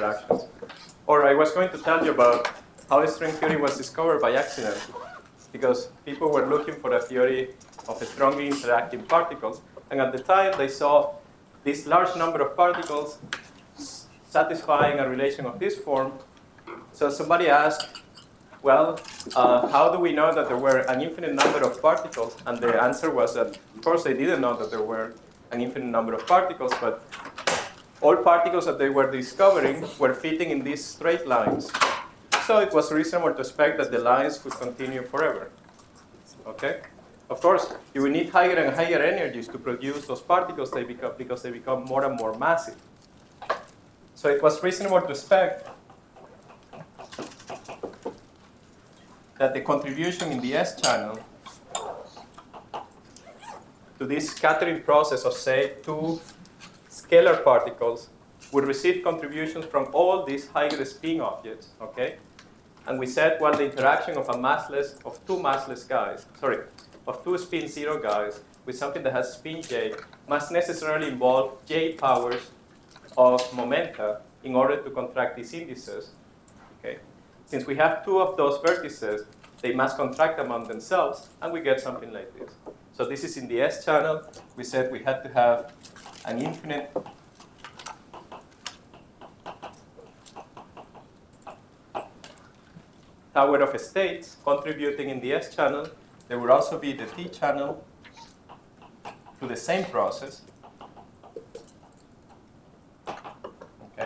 interactions. Or I was going to tell you about how string theory was discovered by accident, because people were looking for a theory of strongly interacting particles, and at the time they saw this large number of particles satisfying a relation of this form. So somebody asked, well, how do we know that there were an infinite number of particles? And the answer was that, of course, they didn't know that there were an infinite number of particles, but all particles that they were discovering were fitting in these straight lines. So it was reasonable to expect that the lines would continue forever. Okay? Of course, you will need higher and higher energies to produce those particles because they become more and more massive. So it was reasonable to expect that the contribution in the S channel to this scattering process of, say, two scalar particles would receive contributions from all these higher spin objects, okay? And we said, well, the interaction of two spin zero guys with something that has spin j must necessarily involve j powers of momenta in order to contract these indices, okay? Since we have two of those vertices, they must contract among themselves, and we get something like this. So this is in the S channel. We said we had to have an infinite tower of states contributing in the S channel. There would also be the T channel to the same process. Okay.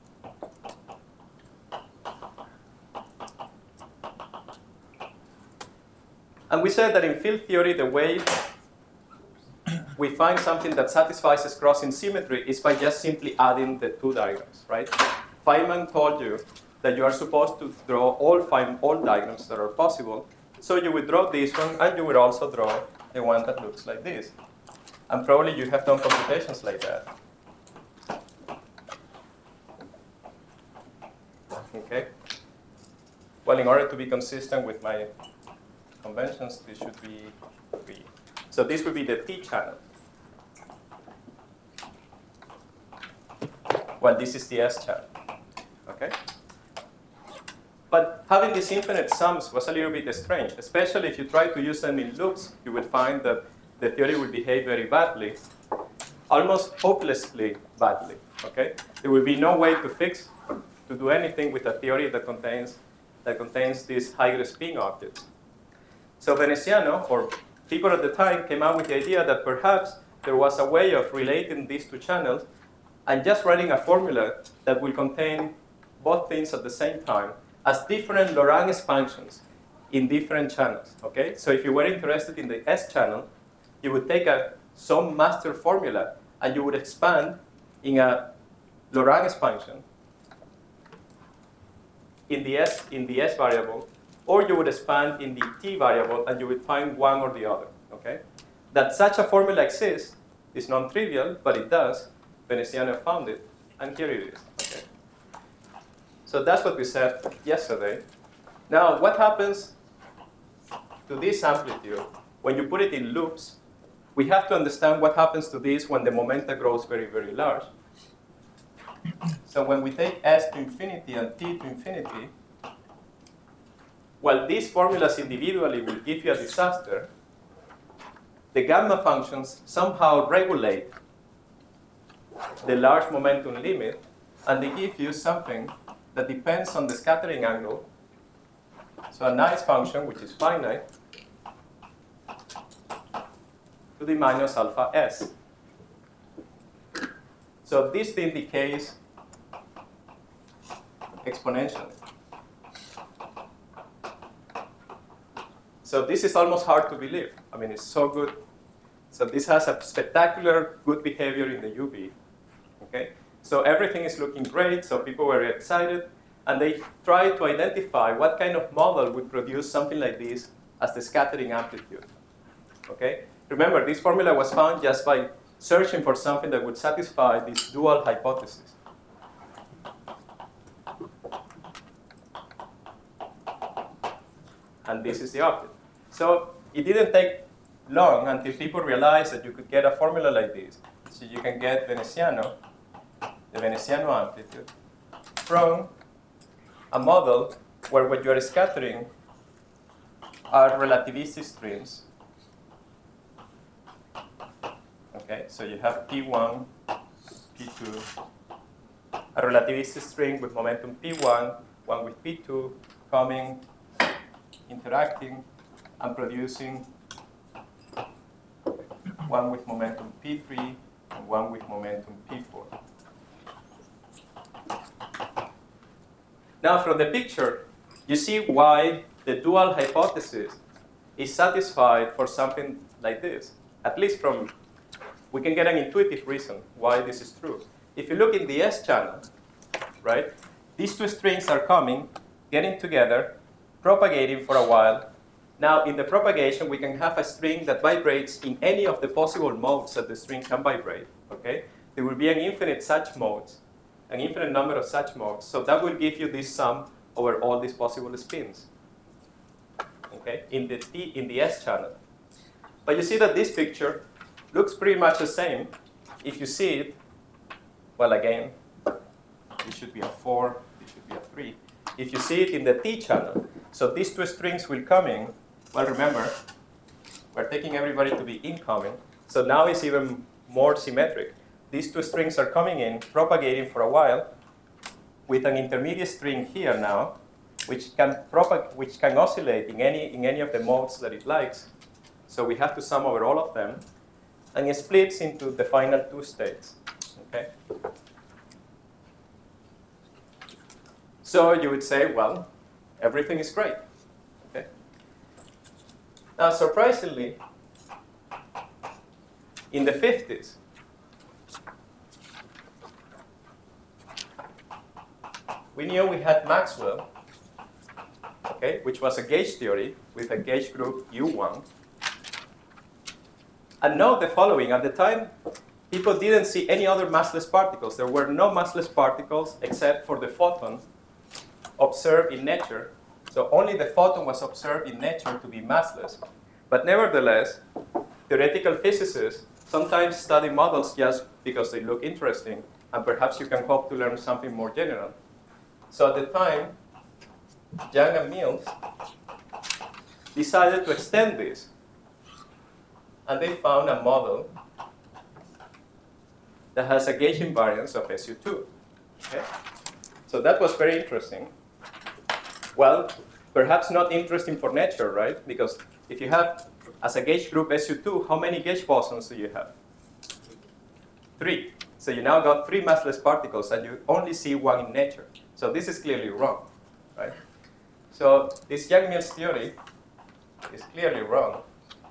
And we said that in field theory, the way we find something that satisfies this crossing symmetry is by just simply adding the two diagrams, right? Feynman told you that you are supposed to draw all diagrams that are possible. So you would draw this one, and you would also draw the one that looks like this. And probably you have done computations like that. Okay? Well, in order to be consistent with my conventions, this should be 3. So this would be the T channel. Well, this is the S channel. Okay? But having these infinite sums was a little bit strange, especially if you try to use them in loops. You will find that the theory will behave very badly, almost hopelessly badly. Okay? There will be no way to do anything with a theory that contains these higher spin objects. So Veneziano, or people at the time, came out with the idea that perhaps there was a way of relating these two channels and just writing a formula that will contain both things at the same time as different Lorentz expansions in different channels, okay? So if you were interested in the S channel, you would take some master formula and you would expand in a Lorentz expansion in the S variable, or you would expand in the T variable and you would find one or the other, okay? That such a formula exists is non-trivial, but it does. Veneziano found it, and here it is, okay? So that's what we said yesterday. Now, what happens to this amplitude when you put it in loops? We have to understand what happens to this when the momenta grows very, very large. So when we take S to infinity and T to infinity, while these formulas individually will give you a disaster, the gamma functions somehow regulate the large momentum limit, and they give you something that depends on the scattering angle. So a nice function, which is finite, to the minus alpha s. So this thing decays exponentially. So this is almost hard to believe. I mean, it's so good. So this has a spectacular good behavior in the UV. Okay? So everything is looking great, so people were excited, and they tried to identify what kind of model would produce something like this as the scattering amplitude. Okay? Remember, this formula was found just by searching for something that would satisfy this dual hypothesis. And this is the object. So it didn't take long until people realized that you could get a formula like this. So you can get Veneziano, the Veneziano amplitude. from a model where what you are scattering are relativistic streams. Okay, so you have P1, P2, a relativistic string with momentum P1, one with P2, coming, interacting, and producing one with momentum P3 and one with momentum P4. Now, from the picture, you see why the dual hypothesis is satisfied for something like this. At least we can get an intuitive reason why this is true. If you look in the S channel, right, these two strings are coming, getting together, propagating for a while. Now, in the propagation, we can have a string that vibrates in any of the possible modes that the string can vibrate. Okay? There will be an infinite such modes, an infinite number of such modes. So that will give you this sum over all these possible spins. Okay? In the S channel. But you see that this picture looks pretty much the same. If you see it, well, again, it should be a 4, it should be a 3. If you see it in the T channel, so these two strings will come in. Well, remember, we're taking everybody to be incoming. So now it's even more symmetric. These two strings are coming in, propagating for a while, with an intermediate string here now, which can oscillate in any of the modes that it likes. So we have to sum over all of them, and it splits into the final two states. Okay? So you would say, well, everything is great. Okay? Now, surprisingly, in the 50s, we knew we had Maxwell, okay, which was a gauge theory with a gauge group U1. And note the following. At the time, people didn't see any other massless particles. There were no massless particles except for the photon observed in nature. So only the photon was observed in nature to be massless. But nevertheless, theoretical physicists sometimes study models just because they look interesting, and perhaps you can hope to learn something more general. So at the time, Young and Mills decided to extend this. And they found a model that has a gauge invariance of SU2. Okay? So that was very interesting. Well, perhaps not interesting for nature, right? Because if you have, as a gauge group SU2, how many gauge bosons do you have? 3. So you now got 3 massless particles, and you only see one in nature. So this is clearly wrong, right? So this Young-Mills theory is clearly wrong.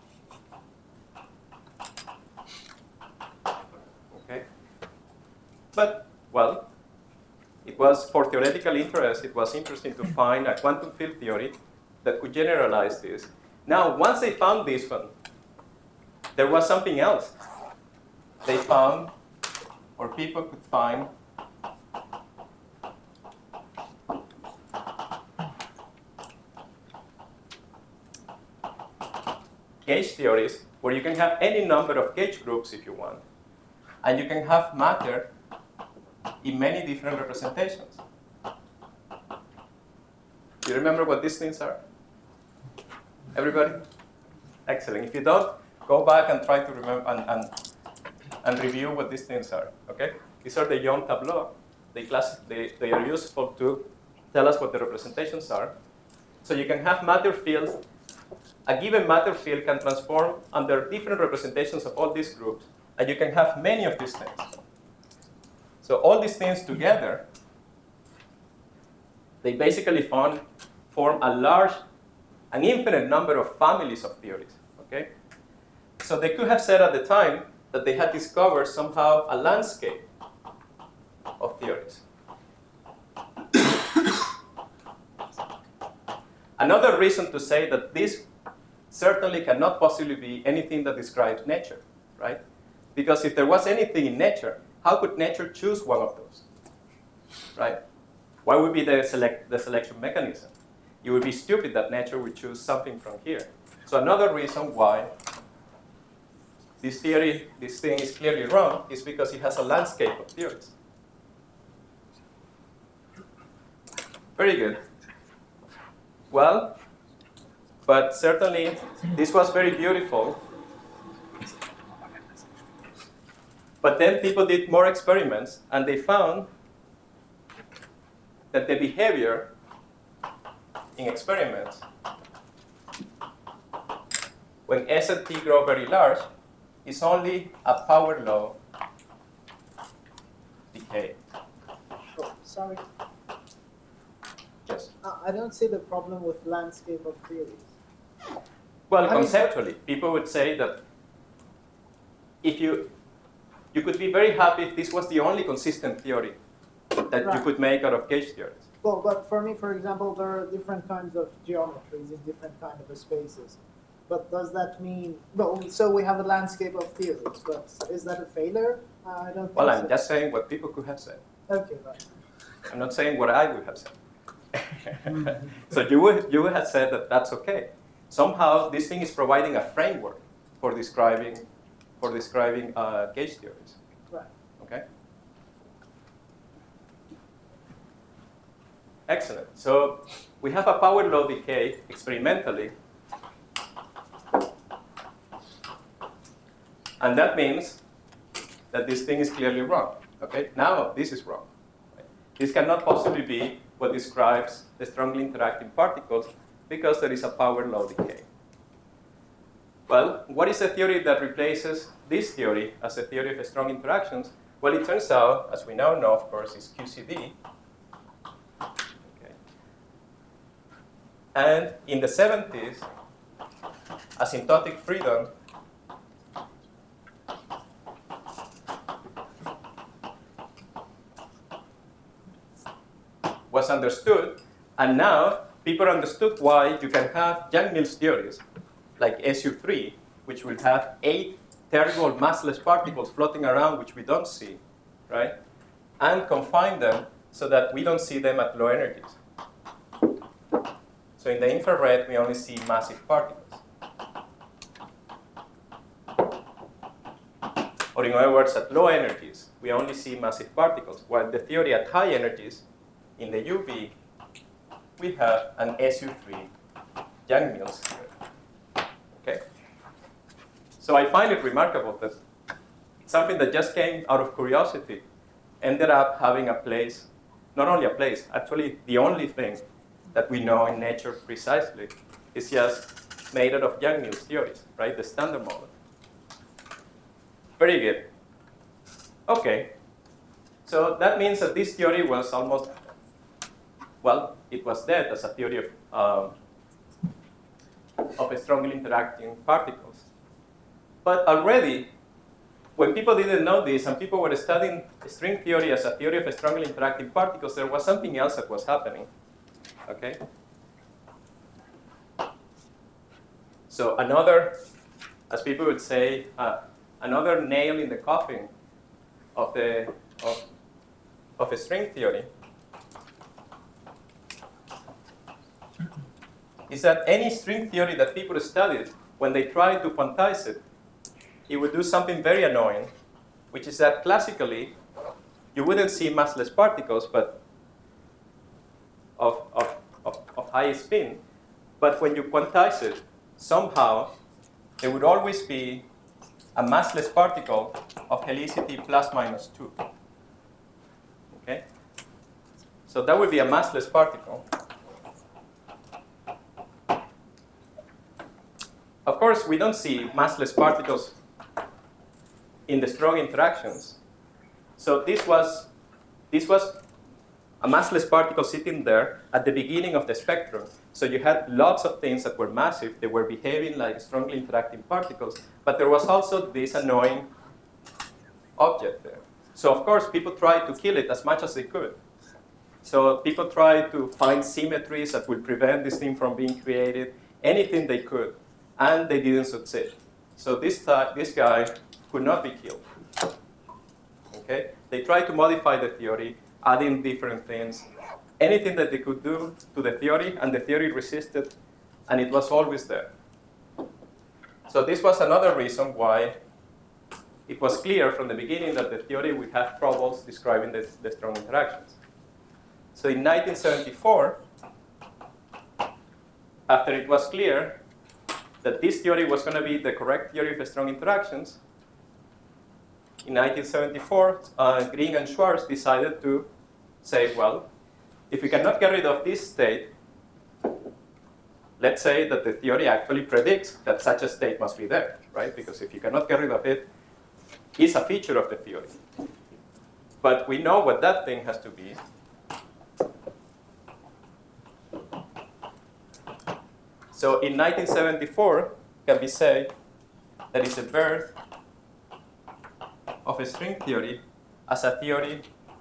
Okay? But, well, it was, for theoretical interest, it was interesting to find a quantum field theory that could generalize this. Now, once they found this one, there was something else. They found, or people could find, gauge theories where you can have any number of gauge groups if you want. And you can have matter in many different representations. Do you remember what these things are? Everybody? Excellent. If you don't, go back and try to remember and review what these things are. Okay? These are the Young tableau. They are useful to tell us what the representations are. So you can have matter fields. A given matter field can transform under different representations of all these groups, and you can have many of these things. So all these things together, they basically form an infinite number of families of theories. Okay? So they could have said at the time that they had discovered somehow a landscape of theories. Another reason to say that this certainly cannot possibly be anything that describes nature, right? Because if there was anything in nature, how could nature choose one of those, right? What would be the selection mechanism? It would be stupid that nature would choose something from here. So another reason why this thing is clearly wrong is because it has a landscape of theories. Very good. Well, but certainly this was very beautiful. But then people did more experiments, and they found that the behavior in experiments, when S and T grow very large, is only a power law decay. Oh, sorry. Yes. I don't see the problem with landscape of theories. Well, conceptually, people would say that if you could be very happy if this was the only consistent theory that you could make out of gauge theories. Well, but for me, for example, there are different kinds of geometries in different kind of spaces. But does that mean, well, so we have a landscape of theories, but is that a failure? I don't think Well, so. I'm just saying what people could have said. Okay, right. I'm not saying what I would have said. So you would have said that that's okay. Somehow, this thing is providing a framework for describing gauge theories. Right. Okay. Excellent. So we have a power law decay experimentally, and that means that this thing is clearly wrong. Okay. Now this is wrong. Right? This cannot possibly be what describes the strongly interacting particles because there is a power law decay. Well, what is a theory that replaces this theory as a theory of strong interactions? Well, it turns out, as we now know, of course, is QCD. Okay. And in the 70s, asymptotic freedom was understood, and now people understood why you can have Yang-Mills theories, like SU3, which will have 8 terrible massless particles floating around which we don't see, right? And confine them so that we don't see them at low energies. So in the infrared, we only see massive particles. Or in other words, at low energies, we only see massive particles, while the theory at high energies, in the UV, we have an SU3 Yang-Mills theory. Okay? So I find it remarkable that something that just came out of curiosity ended up having a place, not only a place, actually the only thing that we know in nature precisely is just made out of Yang-Mills theories, right? The standard model. Very good. Okay. So that means that this theory was almost, well, it was dead as a theory of strongly interacting particles. But already, when people didn't know this and people were studying string theory as a theory of strongly interacting particles, there was something else that was happening. Okay? So another, as people would say, another nail in the coffin of a string theory is that any string theory that people studied, when they tried to quantize it, it would do something very annoying, which is that classically, you wouldn't see massless particles, but of high spin. But when you quantize it, somehow, there would always be a massless particle of helicity plus minus 2. Okay? So that would be a massless particle. Of course, we don't see massless particles in the strong interactions. So this was a massless particle sitting there at the beginning of the spectrum. So you had lots of things that were massive. They were behaving like strongly interacting particles. But there was also this annoying object there. So of course, people tried to kill it as much as they could. So people tried to find symmetries that would prevent this thing from being created, anything they could. And they didn't succeed. So this guy could not be killed. Okay? They tried to modify the theory, adding different things, anything that they could do to the theory, and the theory resisted, and it was always there. So this was another reason why it was clear from the beginning that the theory would have troubles describing the strong interactions. So in 1974, after it was clear that this theory was going to be the correct theory of strong interactions, in 1974, Green and Schwarz decided to say, well, if we cannot get rid of this state, let's say that the theory actually predicts that such a state must be there, right? Because if you cannot get rid of it, it's a feature of the theory. But we know what that thing has to be. So in 1974, can be said that is the birth of a string theory as a theory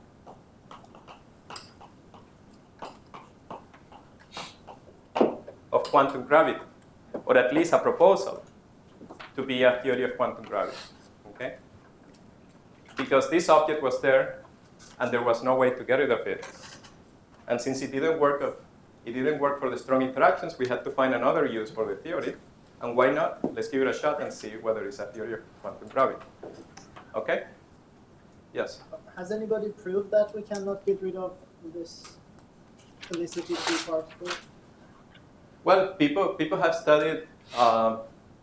of quantum gravity, or at least a proposal to be a theory of quantum gravity. Okay? Because this object was there, and there was no way to get rid of it. And since it didn't work for the strong interactions, we had to find another use for the theory. And why not? Let's give it a shot and see whether it's a theory of quantum gravity. Okay? Yes? Has anybody proved that we cannot get rid of this felicity-free particle? Well, people have studied, I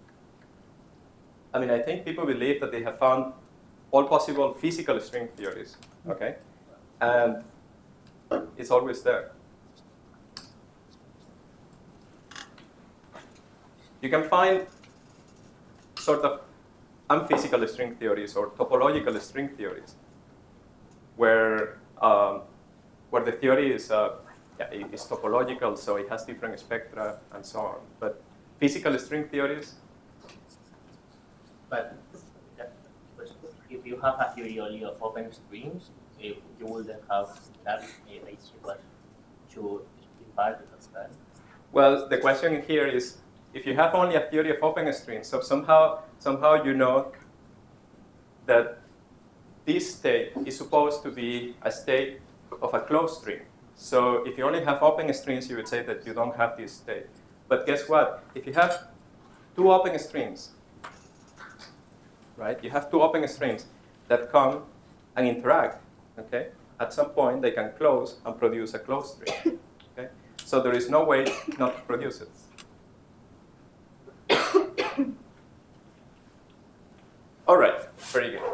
think people believe that they have found all possible physical string theories, okay? And it's always there. You can find sort of unphysical string theories or topological string theories where the theory is topological, so it has different spectra and so on. But physical string theories. But if you have a theory only of open strings, you wouldn't have that is equal to spin particles, right? Well, the question here is, if you have only a theory of open strings, so somehow you know that this state is supposed to be a state of a closed string. So if you only have open strings, you would say that you don't have this state. But guess what? If you have two open strings, right? You have two open strings that come and interact, okay? At some point, they can close and produce a closed string, okay? So there is no way not to produce it. All right, very good.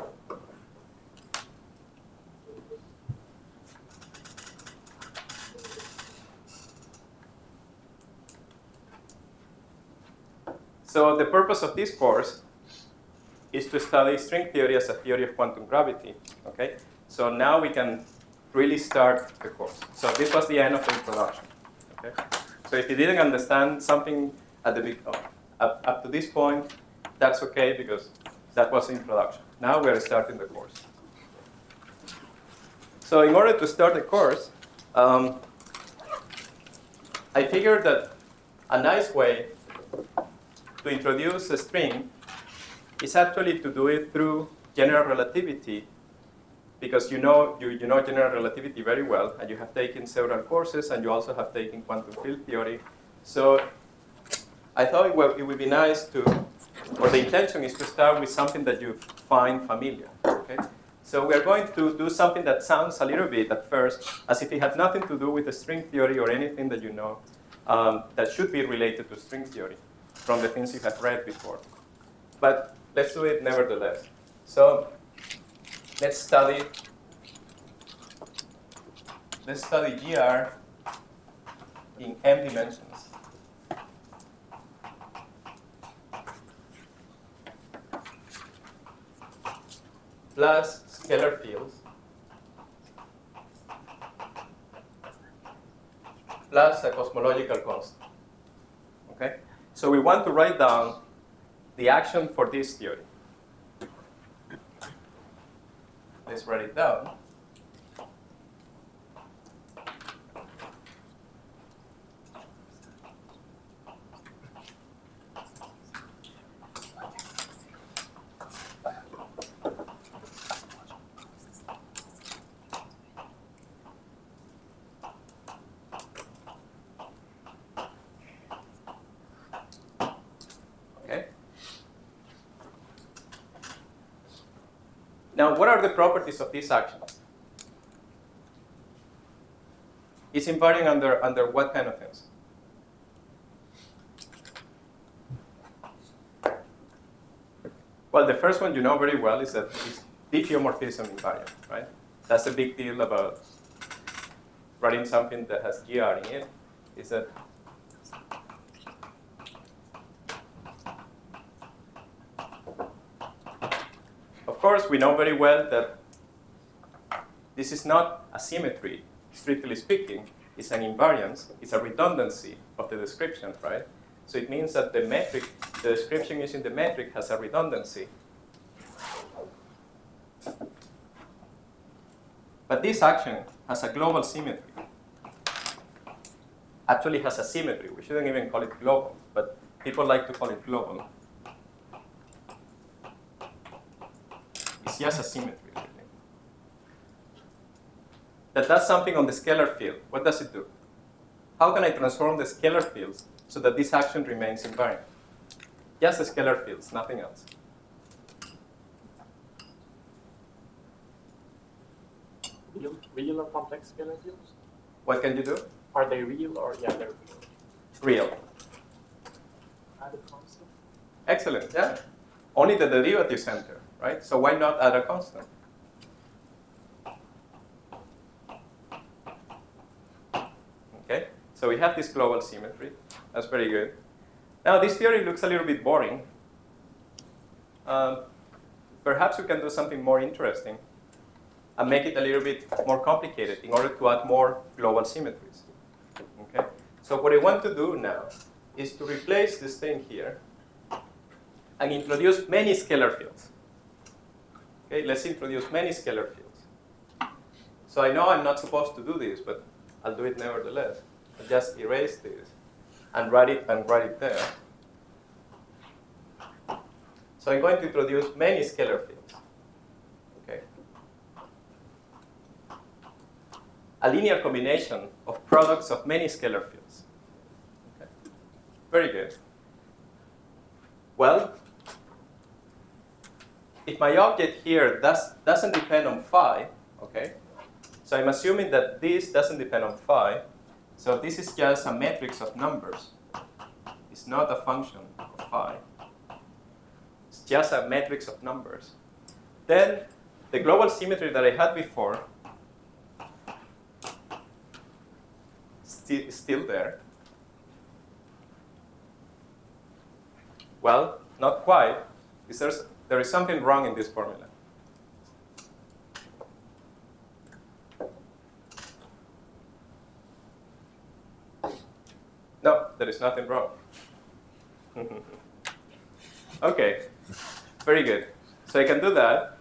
So the purpose of this course is to study string theory as a theory of quantum gravity, okay? So now we can really start the course. So this was the end of the introduction, okay? So if you didn't understand something at the up to this point, that's okay, because that was the introduction. Now we are starting the course. So in order to start the course, I figured that a nice way to introduce a string is actually to do it through general relativity, because you know general relativity very well, and you have taken several courses, and you also have taken quantum field theory. So I thought it would be nice to, or the intention is to start with something that you find familiar. Okay? So we're going to do something that sounds a little bit at first as if it had nothing to do with the string theory or anything that you know that should be related to string theory from the things you have read before. But let's do it nevertheless. So let's study GR in m dimensions. Plus scalar fields plus a cosmological constant. Okay? So we want to write down the action for this theory. Let's write it down. Now, what are the properties of this action? It's invariant under what kind of things? Well, the first one you know very well is that it's diffeomorphism invariant, right? That's a big deal about writing something that has GR in it, is that of course we know very well that this is not a symmetry, strictly speaking. It's an invariance, it's a redundancy of the description, right? So it means that the metric, the description using the metric has a redundancy. But this action has a global symmetry. Actually has a symmetry. We shouldn't even call it global, but people like to call it global. It's just a symmetry, really. That does something on the scalar field. What does it do? How can I transform the scalar fields so that this action remains invariant? Just the scalar fields, nothing else. Real or complex scalar fields? What can you do? Are they real or yeah, they're real? Real. Add a constant. Excellent, yeah. Only the derivatives enter, right? So why not add a constant? Okay, so we have this global symmetry. That's very good. Now this theory looks a little bit boring. Perhaps we can do something more interesting and make it a little bit more complicated in order to add more global symmetries. Okay? So what I want to do now is to replace this thing here and introduce many scalar fields. Okay, let's introduce many scalar fields. So I know I'm not supposed to do this, but I'll do it nevertheless. I'll just erase this and write it there. So I'm going to introduce many scalar fields. Okay. A linear combination of products of many scalar fields. Okay. Very good. Well, if my object here doesn't depend on phi, okay, so I'm assuming that this doesn't depend on phi, so this is just a matrix of numbers. It's not a function of phi. It's just a matrix of numbers. Then the global symmetry that I had before is still there. Well, not quite. There is something wrong in this formula. No, there is nothing wrong. Okay, very good. So I can do that.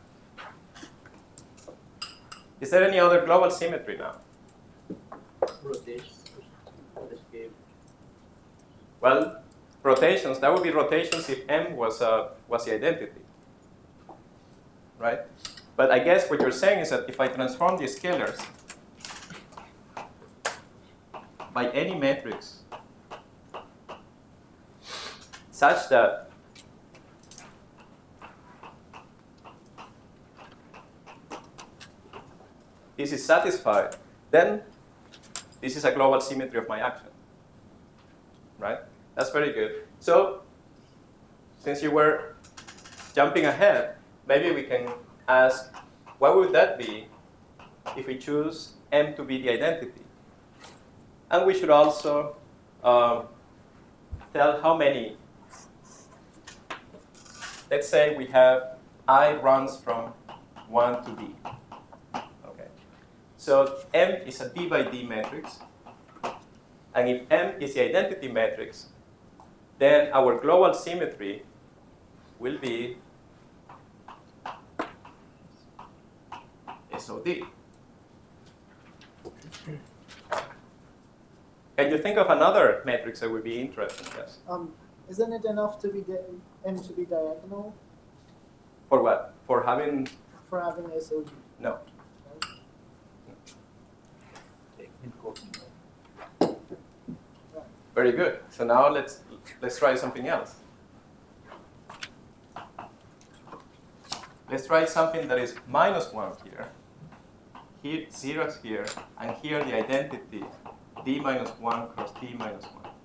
Is there any other global symmetry now? Rotation. Well, rotations, that would be rotations if M was the identity, right? But I guess what you're saying is that if I transform the scalars by any matrix such that this is satisfied, then this is a global symmetry of my action, right? That's very good. So since you were jumping ahead, maybe we can ask, what would that be if we choose M to be the identity? And we should also tell how many. Let's say we have I runs from 1 to D. Okay. So M is a D by D matrix. And if M is the identity matrix, then our global symmetry will be SOD. Can you think of another matrix that would be interesting? Yes. Isn't it enough to be M to be diagonal For what? For having? for having SOD? No. Very good. So now let's try something else. Let's try something that is -1 here, 0 here, and here the identity d minus 1 cross d minus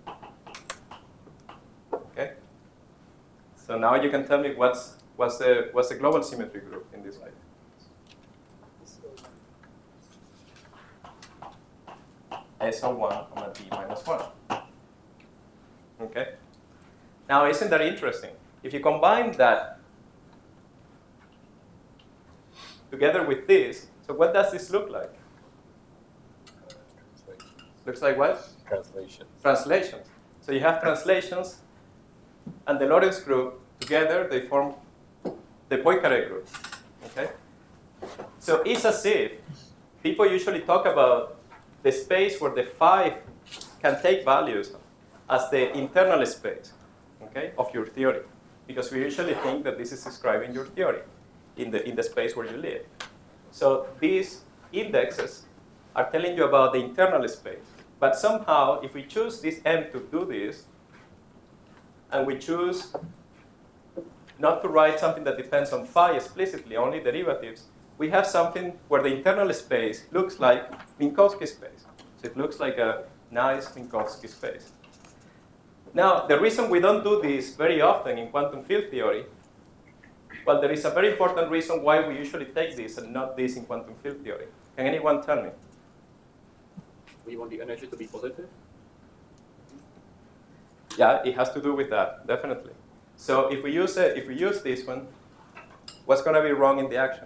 1. Okay? So now you can tell me what's the global symmetry group in this way. SO1, d minus 1. Okay? Now, isn't that interesting? If you combine that together with this, so what does this look like? Looks like what? Translations. Translations. So you have translations, and the Lorentz group, together, they form the Poincaré group. Okay? So it's as if people usually talk about the space where the phi can take values as the internal space, okay, of your theory. Because we usually think that this is describing your theory in the space where you live. So these indexes are telling you about the internal space. But somehow, if we choose this M to do this, and we choose not to write something that depends on phi explicitly, only derivatives, we have something where the internal space looks like Minkowski space. So it looks like a nice Minkowski space. Now, the reason we don't do this very often in quantum field theory, well, there is a very important reason why we usually take this and not this in quantum field theory. Can anyone tell me? We want the energy to be positive. Yeah, it has to do with that, definitely. So if we use this one, what's going to be wrong in the action?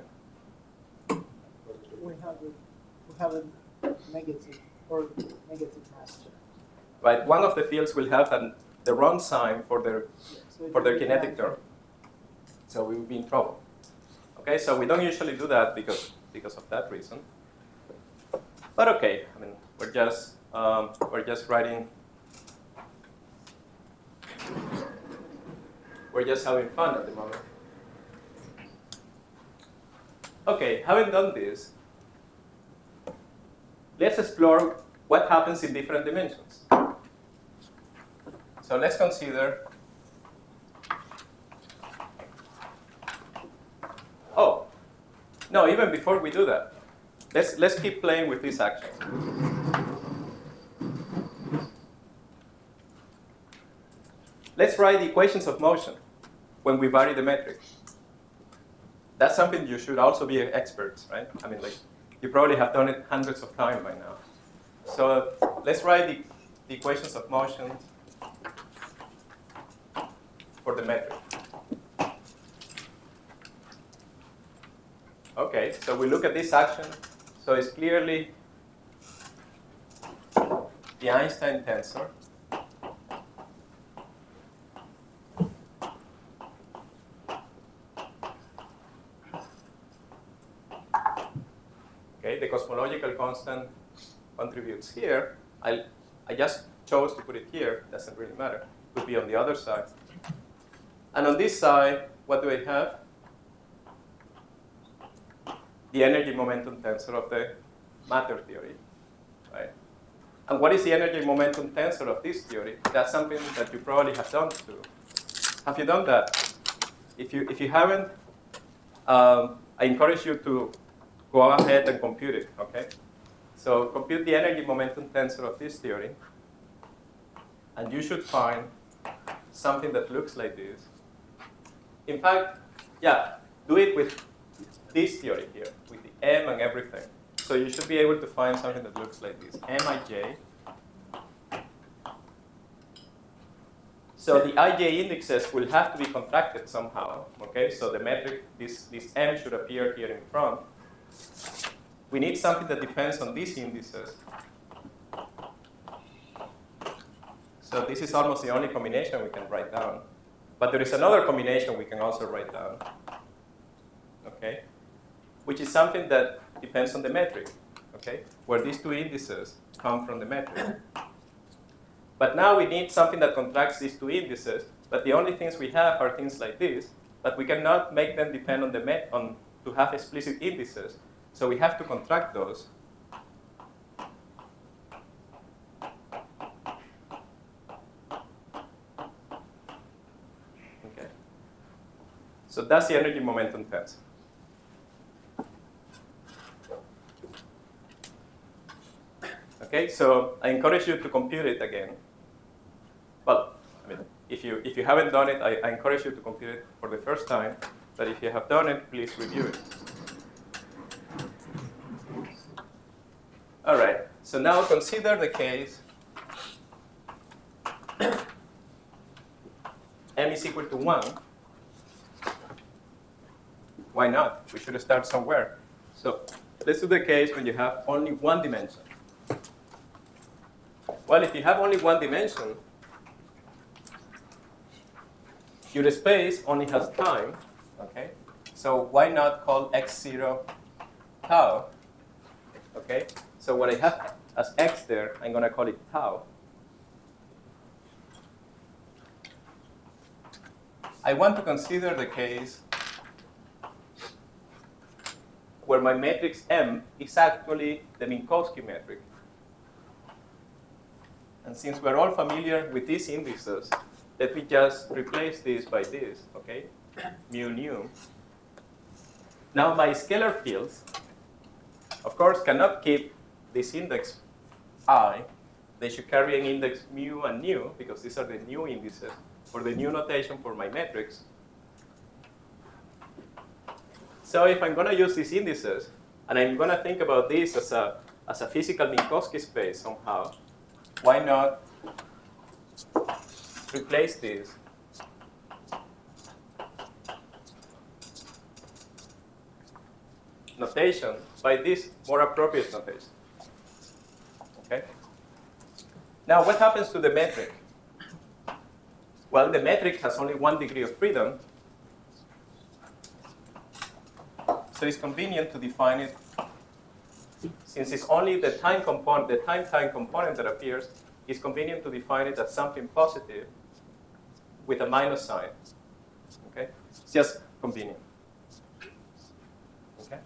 We have a negative or negative mass charge. Right, one of the fields will have the wrong sign for their kinetic term. So we will be in trouble. Okay, so we don't usually do that because of that reason. But okay, I mean, we're just writing. We're just having fun at the moment. Okay, having done this, let's explore what happens in different dimensions. So let's consider. Oh, no, even before we do that, let's keep playing with these actions. Let's write equations of motion when we vary the metric. That's something you should also be experts, right? I mean, like, you probably have done it hundreds of times by now. So let's write the equations of motion for the metric. Okay, so we look at this action. So it's clearly the Einstein tensor. Okay, the cosmological constant contributes here. I just chose to put it here. Doesn't really matter. It could be on the other side. And on this side, what do I have? The energy momentum tensor of the matter theory, right? And what is the energy momentum tensor of this theory? That's something that you probably have done too. Have you done that? If you haven't, I encourage you to go ahead and compute it, okay? So compute the energy momentum tensor of this theory, and you should find something that looks like this. In fact, yeah, do it with this theory here, with the M and everything. So you should be able to find something that looks like this, Mij. So the ij indexes will have to be contracted somehow, okay? So the metric, this M should appear here in front. We need something that depends on these indices. So this is almost the only combination we can write down. But there is another combination we can also write down, okay? Which is something that depends on the metric, okay? Where these two indices come from the metric. But now we need something that contracts these two indices, but the only things we have are things like this, but we cannot make them depend on to have explicit indices. So we have to contract those. Okay. So that's the energy momentum tensor. Okay, Okay, so I encourage you to compute it again. Well, I mean, if you haven't done it, I encourage you to compute it for the first time. But if you have done it, please review it. All right, so now consider the case m is equal to 1. Why not? We should start somewhere. So let's do the case when you have only one dimension. Well, if you have only one dimension, your space only has time, okay? So why not call x0 tau, okay? So what I have as x there, I'm going to call it tau. I want to consider the case where my matrix M is actually the Minkowski metric. And since we're all familiar with these indices, let me just replace this by this, okay? Mu nu. Now my scalar fields, of course, cannot keep this index I. They should carry an index mu and nu, because these are the new indices, or the new notation for my metrics. So if I'm going to use these indices, and I'm going to think about this as a physical Minkowski space somehow, why not replace this notation by this more appropriate notation? Okay? Now, what happens to the metric? Well, the metric has only one degree of freedom, so it's convenient to define it. Since it's only the time component, the time component that appears, it's convenient to define it as something positive with a minus sign. Okay? It's just convenient. Okay?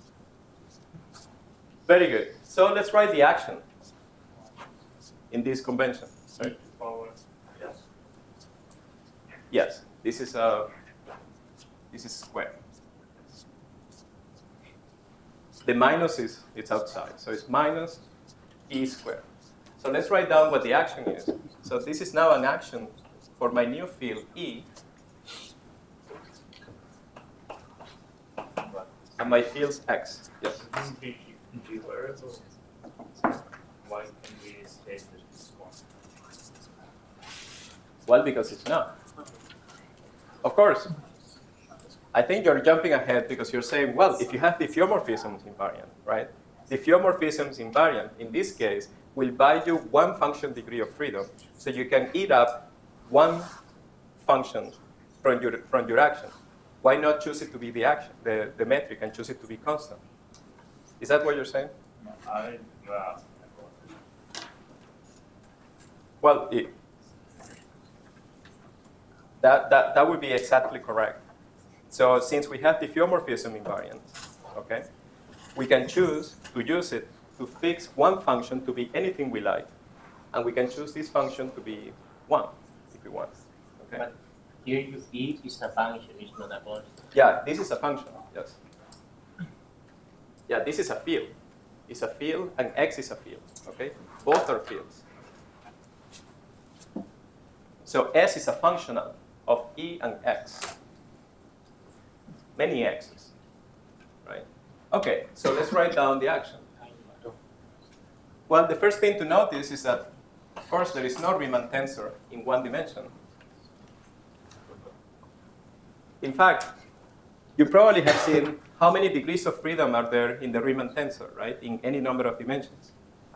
Very good. So let's write the action in this convention. Sorry? Yes. Yes. This is square. The minus it's outside, so it's minus e squared. So let's write down what the action is. So this is now an action for my new field E, and my field's X. Yes? G words, why can we state that it's one? Well, because it's not. Of course. I think you're jumping ahead because you're saying, well, if you have diffeomorphisms invariant, right? Diffeomorphisms invariant, in this case, will buy you one function degree of freedom, so you can eat up one function from your action. Why not choose it to be the action, the metric, and choose it to be constant? Is that what you're saying? Well, that would be exactly correct. So since we have diffeomorphism invariant, okay, we can choose to use it to fix one function to be anything we like, and we can choose this function to be 1 if we want. Okay. But here E is a function, it's not a constant. Yeah, this is a function. Yes. Yeah, this is a field. It's a field, and X is a field. Okay, both are fields. So S is a functional of E and X. Many X's, right? Okay, so let's write down the action. Well, the first thing to notice is that, of course, there is no Riemann tensor in one dimension. In fact, you probably have seen how many degrees of freedom are there in the Riemann tensor, right? In any number of dimensions.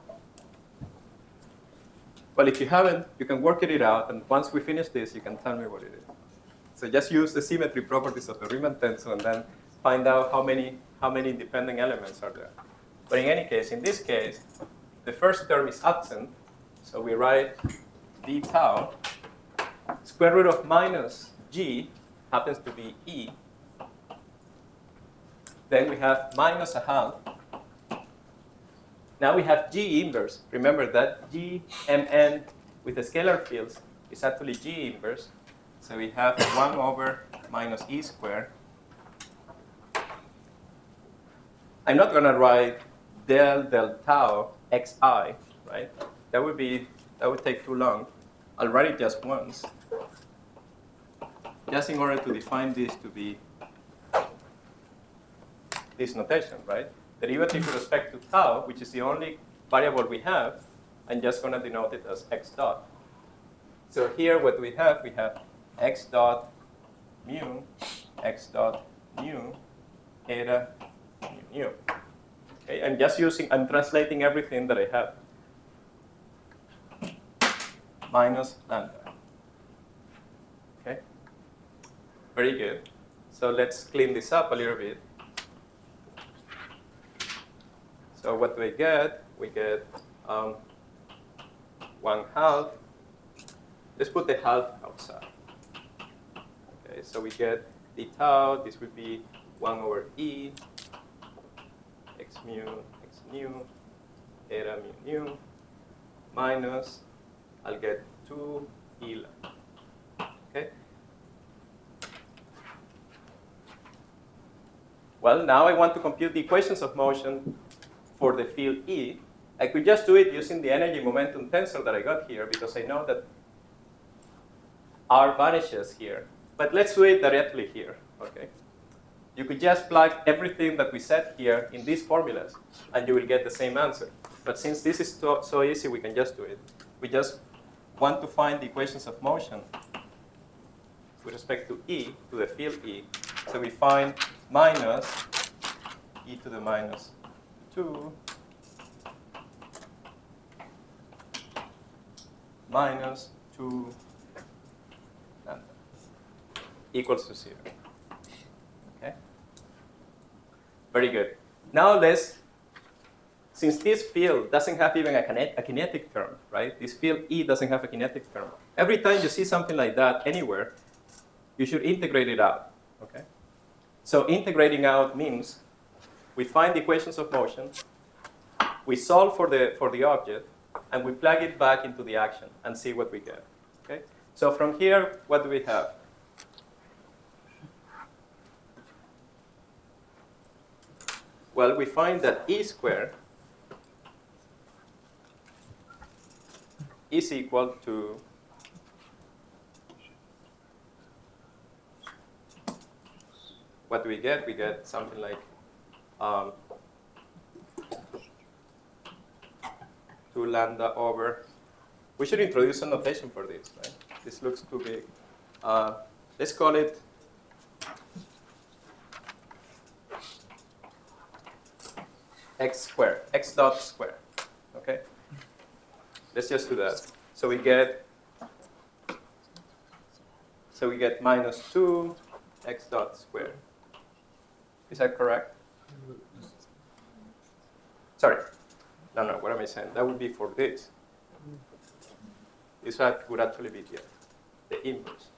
Well, if you haven't, you can work it out, and once we finish this, you can tell me what it is. So just use the symmetry properties of the Riemann tensor and then find out how many independent elements are there. But in any case, in this case, the first term is absent, so we write d tau. Square root of minus g happens to be e. Then we have minus a half. Now we have g inverse. Remember that g mn with the scalar fields is actually g inverse. So we have 1 over minus e squared. I'm not going to write del tau xi, right? That would take too long. I'll write it just once, just in order to define this to be this notation, right? Derivative with respect to tau, which is the only variable we have, I'm just going to denote it as x dot. So here what we have x dot mu, x dot mu, eta mu. Okay, I'm translating everything that I have. Minus lambda. Okay, very good. So let's clean this up a little bit. So what do we get? We get 1/2. Let's put the half outside. Okay, so we get d tau. This would be 1 over e, x nu, eta mu, minus, I'll get 2 e lambda. Okay? Well, now I want to compute the equations of motion for the field E. I could just do it using the energy momentum tensor that I got here because I know that R vanishes here. But let's do it directly here, okay? You could just plug everything that we said here in these formulas, and you will get the same answer. But since this is so easy, we can just do it. We just want to find the equations of motion with respect to E, to the field E. So we find minus e to the minus 2 minus 2 lambda equals to 0. Okay? Very good. Now since this field doesn't have even a kinetic term, right? This field E doesn't have a kinetic term. Every time you see something like that anywhere, you should integrate it out, okay? So integrating out means we find the equations of motion, we solve for the object, and we plug it back into the action and see what we get. Okay? So from here, what do we have? Well, we find that E squared is equal to what do we get? We get something like 2 lambda over. We should introduce a notation for this, right? This looks too big. Let's call it x squared, x dot squared. Okay? Let's just do that. So we get minus 2 x dot squared. Is that correct? Sorry. No, what am I saying? That would be for this. This would actually be the inverse.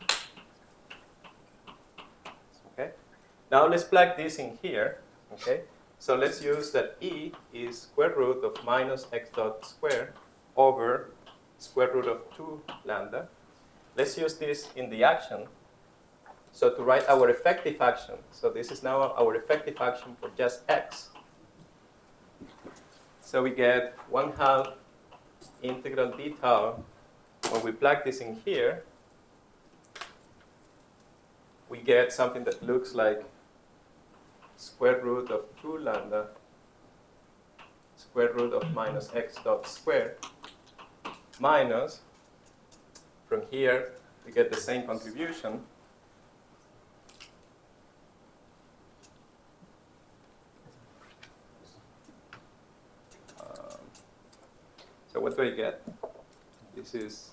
Okay? Now let's plug this in here. Okay? So let's use that E is square root of minus x dot squared over square root of 2 lambda. Let's use this in the action. So to write our effective action, so this is now our effective action for just x. So we get 1/2 integral d tau. When we plug this in here, we get something that looks like square root of 2 lambda square root of minus x dot squared minus, from here, we get the same contribution. So what do I get? This is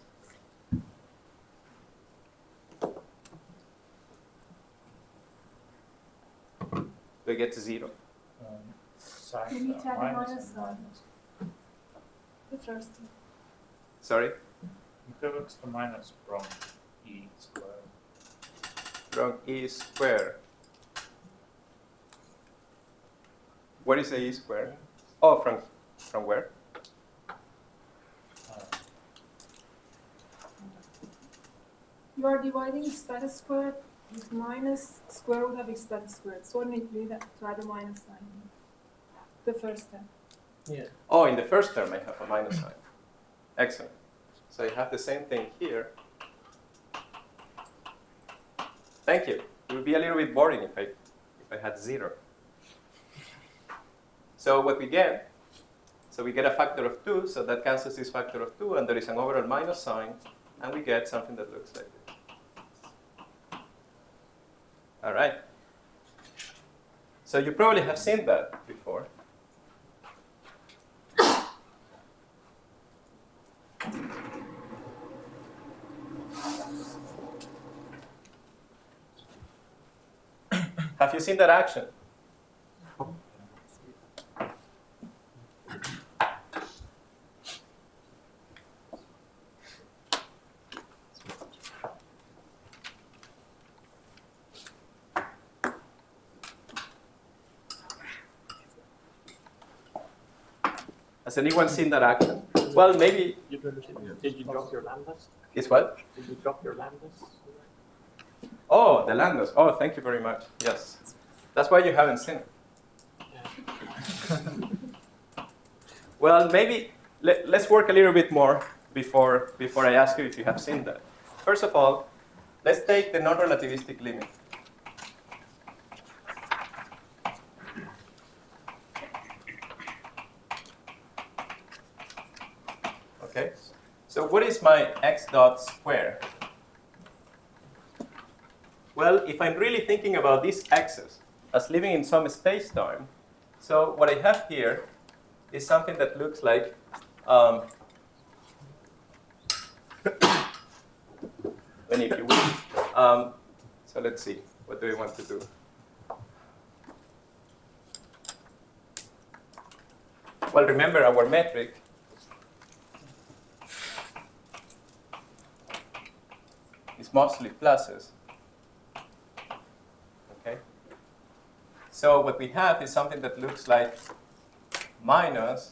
do I get to 0? Can you tag minus sign? The first one. Sorry? It looks the minus from e squared. From e squared. What is a e squared? Oh, from where? You are dividing status squared with minus square root of x status squared. So we need to try the minus sign. The first step. Yeah. Oh, in the first term I have a minus sign. Excellent. So you have the same thing here. Thank you. It would be a little bit boring if I had 0. So what we get, so we get a factor of 2, so that cancels this factor of 2, and there is an overall minus sign, and we get something that looks like this. All right. So you probably have seen that before. Have you seen that action? Has anyone seen that action? Well, maybe. Did you drop your lambdas? Is what? Did you drop your lambdas? Oh, the lambdas. Oh, thank you very much. Yes. That's why you haven't seen it. Well, maybe let's work a little bit more before I ask you if you have seen that. First of all, let's take the non-relativistic limit. Okay. So what is my x dot square? Well, if I'm really thinking about these x's as living in some space-time, so what I have here is something that looks like and if you will. So let's see, what do we want to do? Well, remember our metric is mostly pluses. Okay. So what we have is something that looks like minus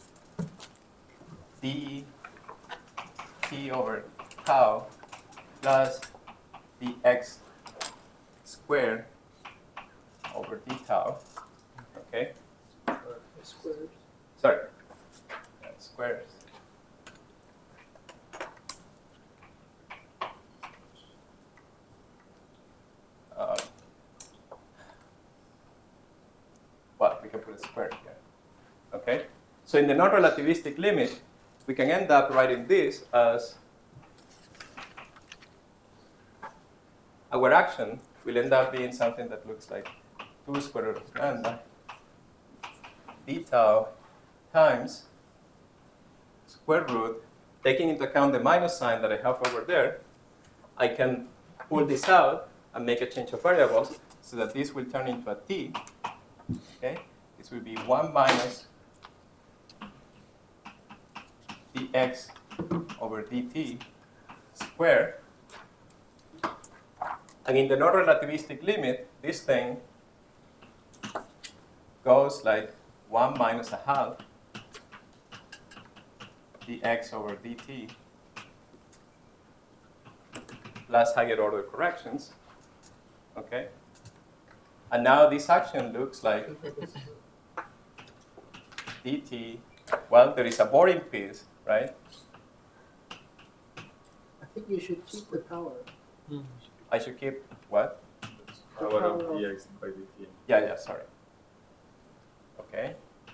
d t over tau plus dx squared over d tau. Okay. Squared. Sorry. That's squares. Well, we can put a square here. Okay? So in the non-relativistic limit, we can end up writing this as our action will end up being something that looks like 2 square root of lambda d tau times square root, taking into account the minus sign that I have over there. I can pull this out and make a change of variables so that this will turn into a t. Okay? This will be 1 minus dx over dt squared. And in the non-relativistic limit, this thing goes like 1 minus a half dx over dt plus higher order corrections. Okay? And now this action looks like dt. Well, there is a boring piece, right? I think you should keep the power. I should keep what? Power of dx by dt. Yeah, sorry. Okay.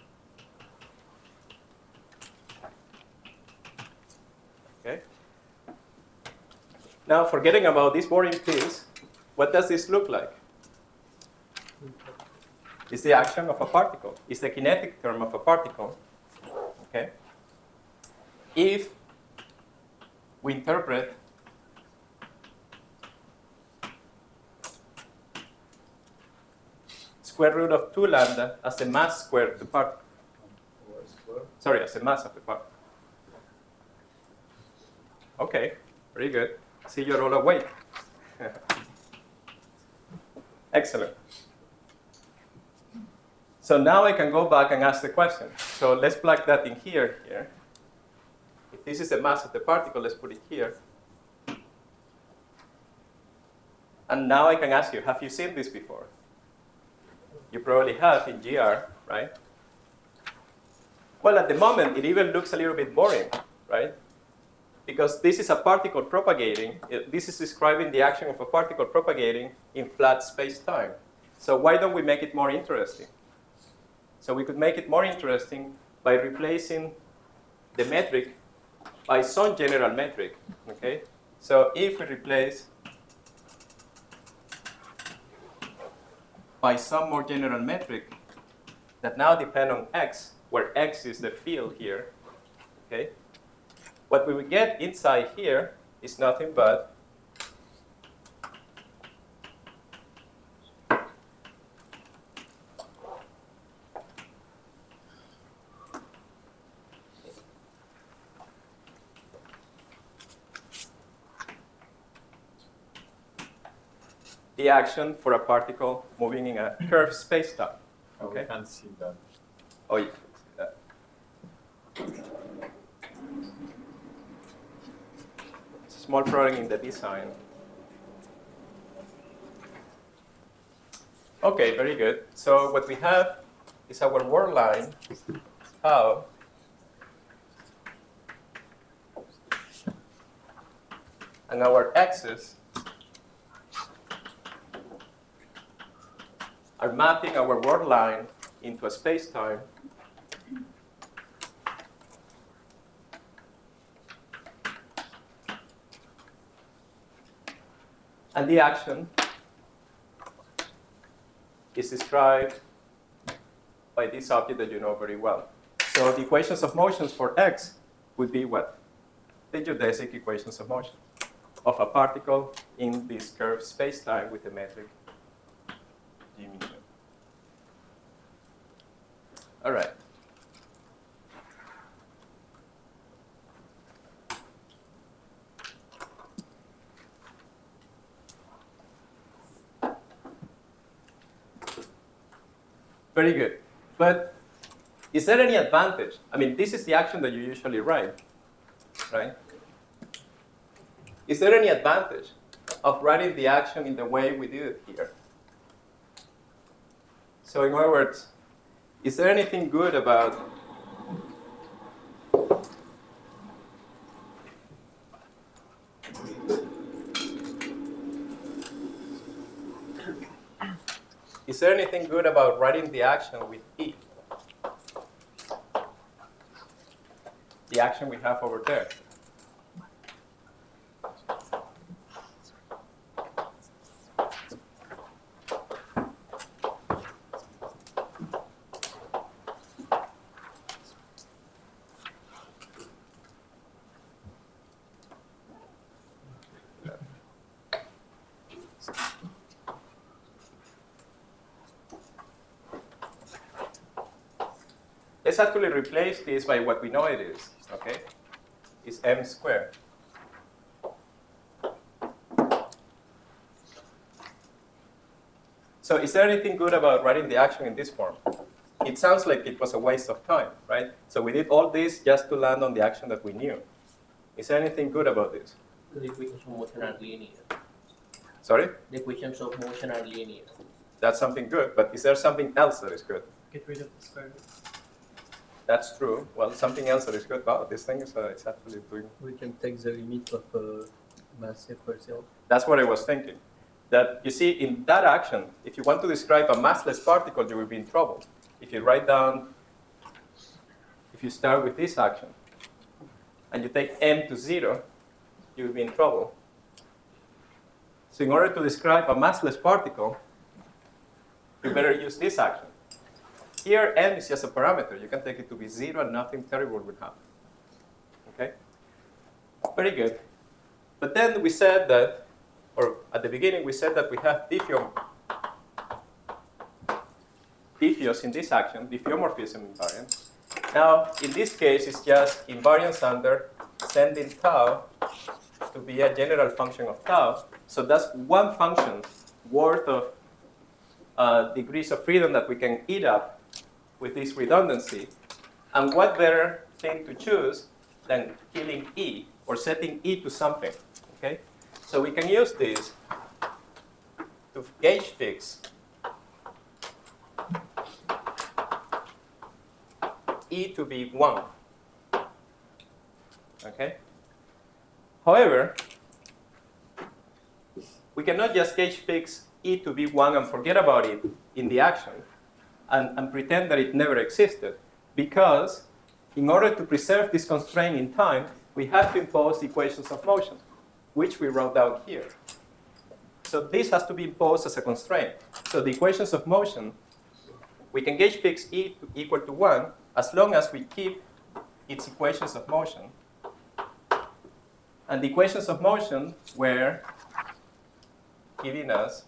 Okay. Now, forgetting about this boring piece, what does this look like? It's the action of a particle. It's the kinetic term of a particle. Okay. If we interpret square root of 2 lambda as the mass squared of the particle. Sorry, as the mass of the particle. Okay, very good. See, you're all awake. Excellent. So now I can go back and ask the question. So let's plug that in here. If this is the mass of the particle, let's put it here. And now I can ask you, have you seen this before? You probably have in GR, right? Well, at the moment, it even looks a little bit boring right? Because this is a particle propagating. This is describing the action of a particle propagating in flat space-time. So why don't we make it more interesting? So we could make it more interesting by replacing the metric by some general metric, okay? So if we replace by some more general metric that now depend on x, where x is the field here, okay? What we will get inside here is nothing but the action for a particle moving in a curved spacetime. Okay? I can't see that. Oh, you can see that. It's a small problem in the design. Okay, very good. So what we have is our word line, tau, and our x's are mapping our word line into a space-time and the action is described by this object that you know very well. So the equations of motions for x would be what? The geodesic equations of motion of a particle in this curved space-time with the metric g mu. All right. Very good. But is there any advantage? I mean, this is the action that you usually write, right? Is there any advantage of writing the action in the way we did it here? So in other words, is there anything good about writing the action with E? The action we have over there. Let's actually replace this by what we know it is, okay? It's m squared. So is there anything good about writing the action in this form? It sounds like it was a waste of time, right? So we did all this just to land on the action that we knew. Is there anything good about this? The equations of motion are linear. Sorry? The equations of motion are linear. That's something good, but is there something else that is good? Get rid of the square root. That's true. Well, something else that is good. Wow, this thing is it's actually doing. We can take the limit of mass equation. That's what I was thinking. That you see, in that action, if you want to describe a massless particle, you will be in trouble. If you write down, if you start with this action, and you take m to 0, you will be in trouble. So in order to describe a massless particle, you better use this action. Here, m is just a parameter. You can take it to be 0 and nothing terrible will happen. Okay? Very good. But then we said that, or at the beginning, we said that we have diffeos in this action, diffeomorphism invariance. Now, in this case, it's just invariance under sending tau to be a general function of tau. So that's one function worth of degrees of freedom that we can eat up with this redundancy. And what better thing to choose than killing E or setting E to something, okay? So we can use this to gauge fix E to be 1. Okay? However, we cannot just gauge fix E to be 1 and forget about it in the action and pretend that it never existed, because in order to preserve this constraint in time, we have to impose the equations of motion, which we wrote down here. So this has to be imposed as a constraint. So the equations of motion, we can gauge fix E to equal to 1 as long as we keep its equations of motion. And the equations of motion were giving us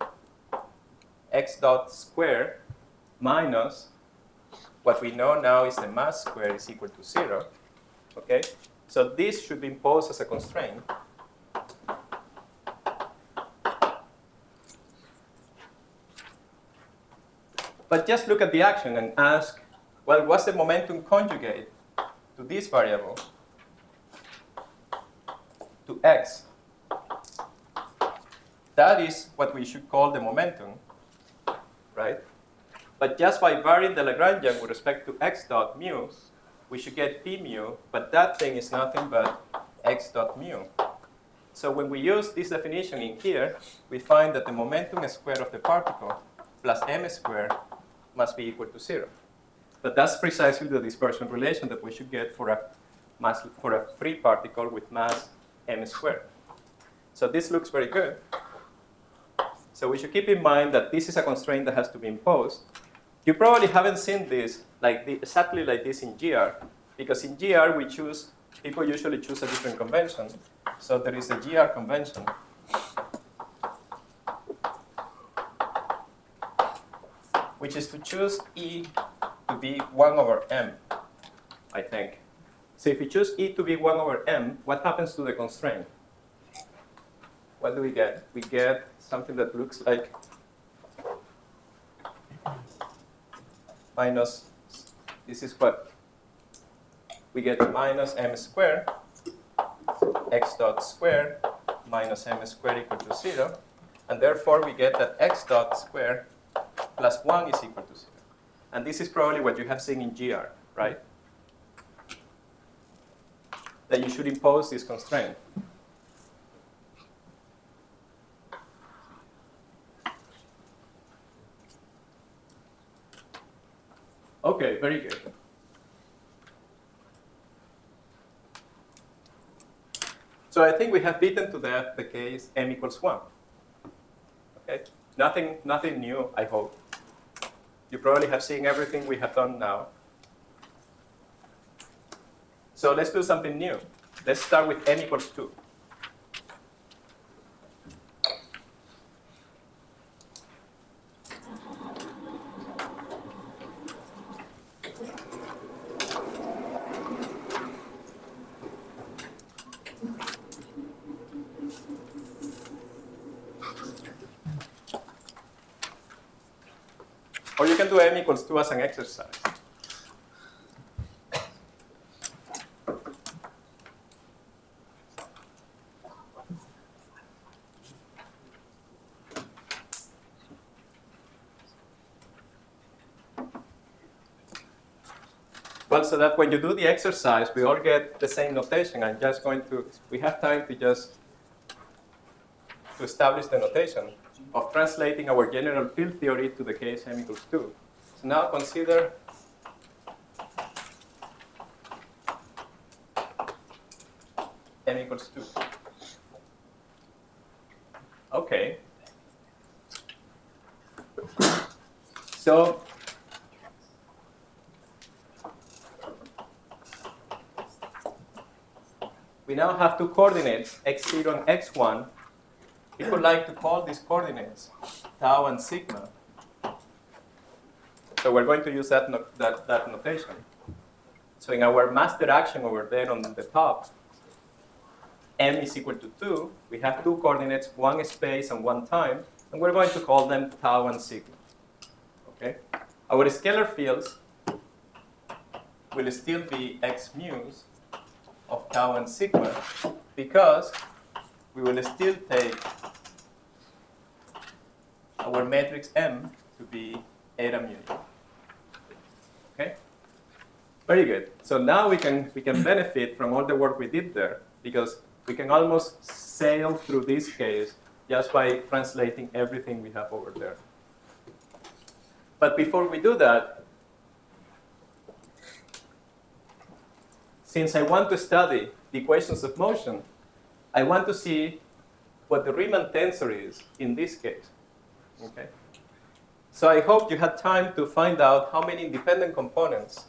x dot square minus what we know now is the mass square is equal to 0. Okay? So this should be imposed as a constraint. But just look at the action and ask, well, what's the momentum conjugate to this variable, to x? That is what we should call the momentum, right? But just by varying the Lagrangian with respect to x dot mu, we should get p mu, but that thing is nothing but x dot mu. So when we use this definition in here, we find that the momentum squared of the particle plus m squared must be equal to 0. But that's precisely the dispersion relation that we should get for a free particle with mass m squared. So this looks very good. So we should keep in mind that this is a constraint that has to be imposed. You probably haven't seen this exactly like this in GR, because in GR people usually choose a different convention. So there is a GR convention. Which is to choose E to be 1 over m, I think. So if you choose E to be 1 over m, what happens to the constraint? What do we get? We get something that looks like minus, this is what? We get minus m squared, x dot squared minus m squared equal to 0. And therefore, we get that x dot squared plus 1 is equal to 0. And this is probably what you have seen in GR, right? That you should impose this constraint. Okay, very good. So I think we have beaten to death the case m equals 1. Okay, nothing new, I hope. You probably have seen everything we have done now. So let's do something new. Let's start with n equals 2. Or you can do m equals 2 as an exercise. Well, so that when you do the exercise, we all get the same notation. I'm just going to, we have time to just to establish the notation of translating our general field theory to the case m equals 2. So now consider m equals 2. Okay. So we now have two coordinates, x0 and x1. People like to call these coordinates tau and sigma. So we're going to use that notation. So in our master action over there on the top, m is equal to 2. We have two coordinates, one space and one time, and we're going to call them tau and sigma. Okay? Our scalar fields will still be x mu's of tau and sigma, because we will still take our matrix M to be eta mu. Okay? Very good. So now we can benefit from all the work we did there, because we can almost sail through this case just by translating everything we have over there. But before we do that, since I want to study the equations of motion, I want to see what the Riemann tensor is in this case. Okay? So I hope you had time to find out how many independent components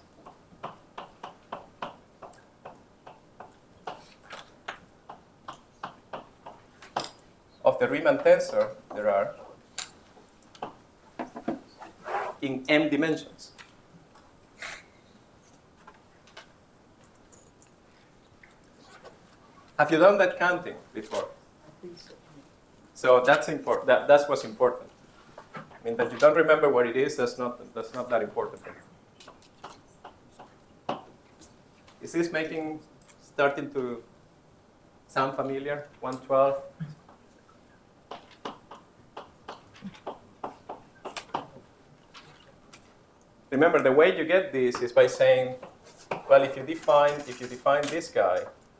of the Riemann tensor there are in m dimensions. Have you done that counting before? So that's important. That's what's important. I mean, that you don't remember what it is, that's not that important. Is this starting to sound familiar? 112? Remember, the way you get this is by saying, well, if you define this guy,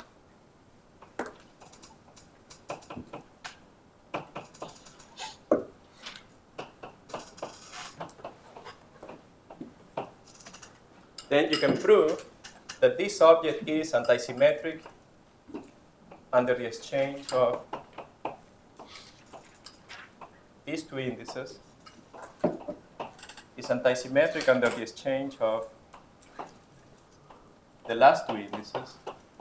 then you can prove that this object is antisymmetric under the exchange of these two indices, is antisymmetric under the exchange of the last two indices,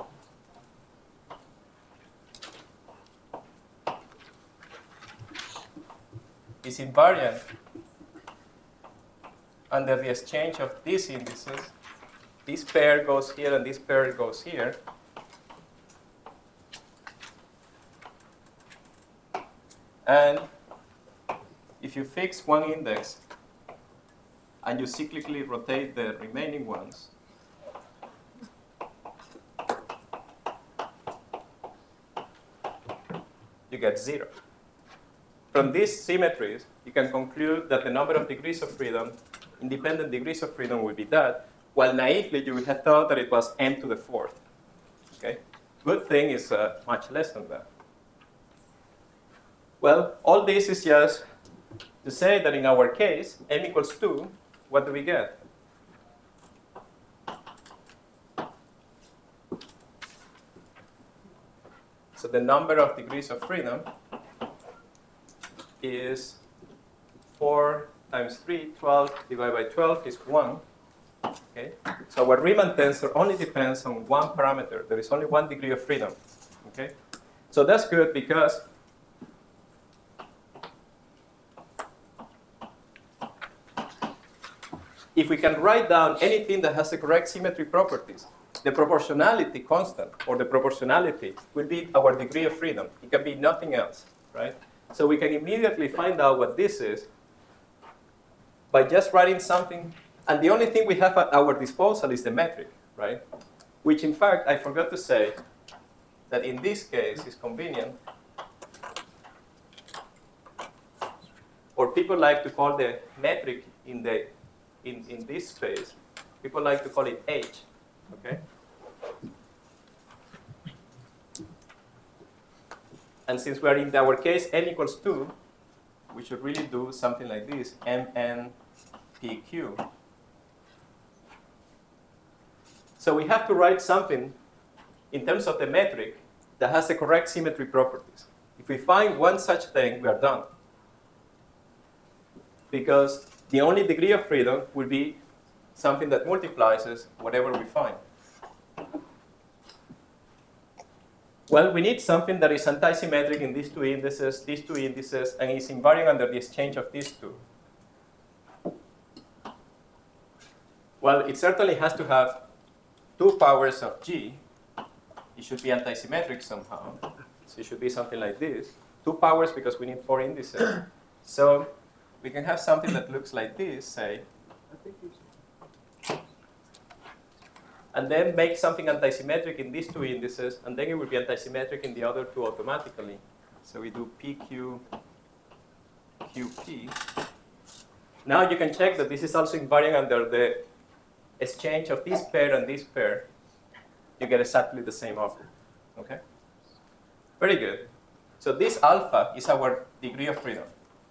is invariant under the exchange of these indices. This pair goes here and this pair goes here. And if you fix one index and you cyclically rotate the remaining ones, you get 0. From these symmetries, you can conclude that the number of degrees of freedom, independent degrees of freedom, will be that, while naively you would have thought that it was m to the 4th. Okay? Good thing is much less than that. Well, all this is just to say that in our case, m equals 2, what do we get? So the number of degrees of freedom is 4 times 3, 12 divided by 12 is 1. Okay? So our Riemann tensor only depends on one parameter. There is only one degree of freedom. Okay? So that's good because if we can write down anything that has the correct symmetry properties, the proportionality constant or the proportionality will be our degree of freedom. It can be nothing else, right? So we can immediately find out what this is by just writing something. And the only thing we have at our disposal is the metric, right? Which, in fact, I forgot to say that in this case is convenient. Or people like to call the metric in this space, people like to call it h, okay? And since we're in our case n equals 2, we should really do something like this, mn pq. So we have to write something in terms of the metric that has the correct symmetry properties. If we find one such thing, we are done. Because the only degree of freedom will be something that multiplies whatever we find. Well, we need something that is antisymmetric in these two indices, and is invariant under the exchange of these two. Well, it certainly has to have 2 powers of g. It should be antisymmetric somehow. So it should be something like this. 2 powers because we need 4 indices. So we can have something that looks like this, say, and then make something antisymmetric in these 2 indices, and then it will be antisymmetric in the other 2 automatically. So we do PQ, QP. Now you can check that this is also invariant under the exchange of this pair and this pair, you get exactly the same object. Okay? Very good. So this alpha is our degree of freedom.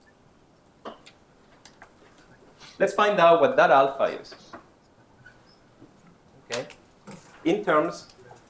Let's find out what that alpha is. Okay? In terms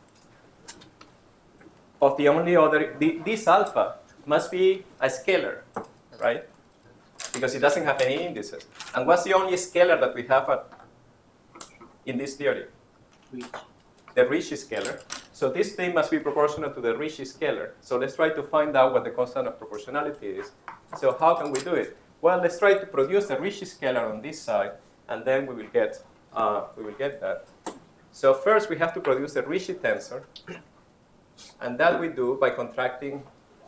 of the only other, this alpha must be a scalar, right? Because it doesn't have any indices. And what's the only scalar that we have in this theory? The Ricci scalar. So this thing must be proportional to the Ricci scalar. So let's try to find out what the constant of proportionality is. So how can we do it? Well, let's try to produce the Ricci scalar on this side, and then we will get that. So first, we have to produce the Ricci tensor, and that we do by contracting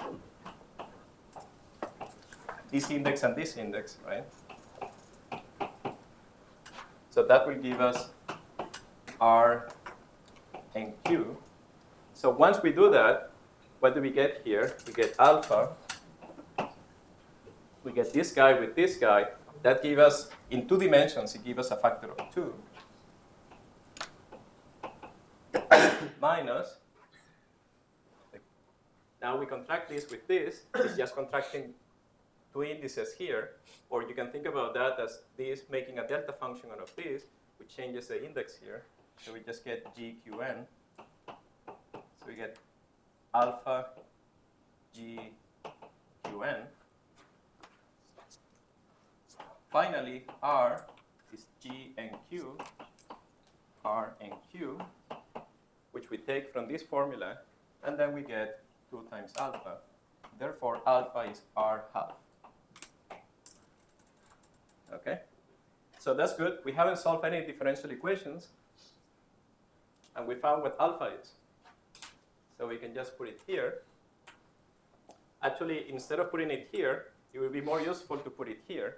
this index and this index, right? So that will give us R and Q. So once we do that, what do we get here? We get alpha. We get this guy with this guy. That gives us, in 2 dimensions, it gives us a factor of 2. Minus, now we contract this with this. It's just contracting 2 indices here. Or you can think about that as this making a delta function out of this, which changes the index here. So we just get GQN. So we get alpha GQN. Finally, R is G and Q, R and Q, which we take from this formula, and then we get 2 times alpha. Therefore, alpha is R half. Okay? So that's good. We haven't solved any differential equations, and we found what alpha is. So we can just put it here. Actually, instead of putting it here, it would be more useful to put it here.